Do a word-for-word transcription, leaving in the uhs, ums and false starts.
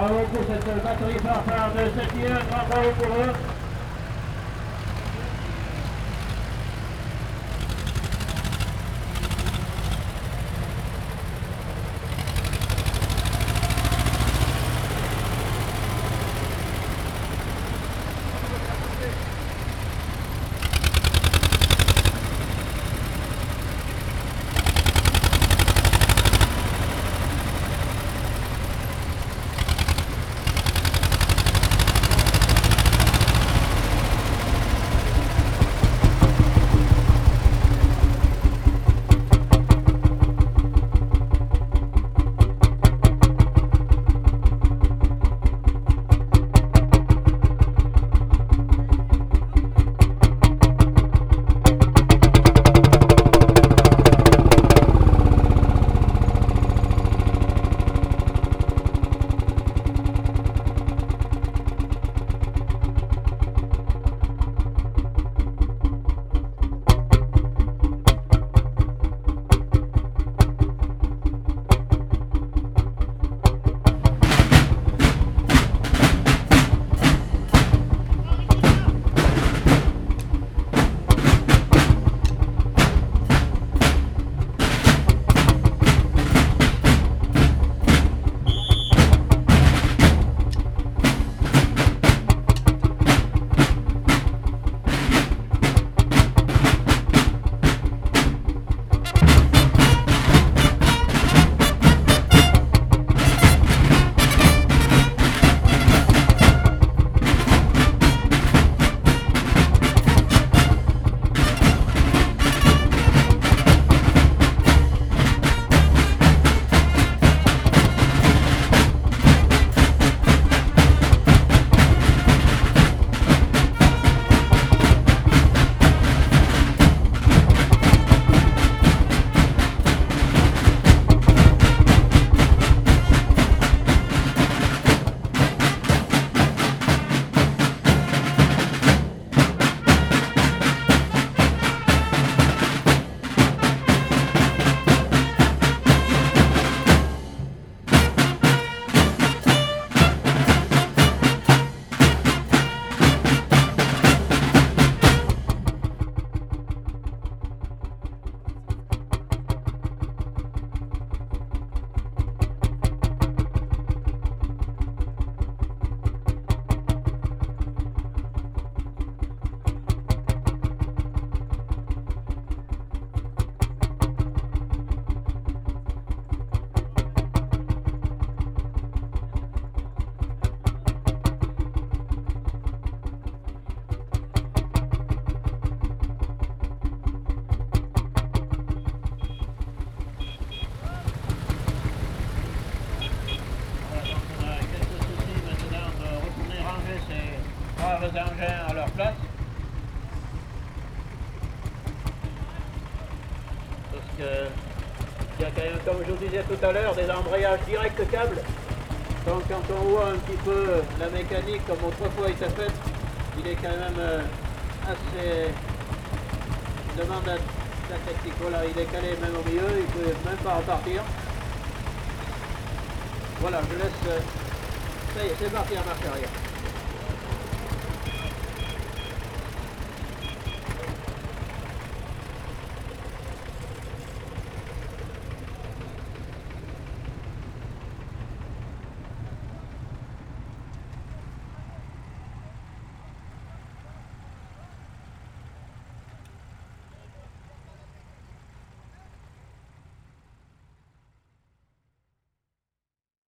Bravo pour cette batterie fanfare de Sept-Îles, un grand bravo pour eux. Les engins à leur place. Parce que il y a quand même, comme je vous disais tout à l'heure, des embrayages direct câble. Donc quand on voit un petit peu la mécanique comme autrefois il s'est fait, il est quand même assez... Il demande la, la technique. Voilà, il est calé même au milieu, il ne peut même pas repartir. Voilà, je laisse... Ça y est, c'est parti à marche arrière.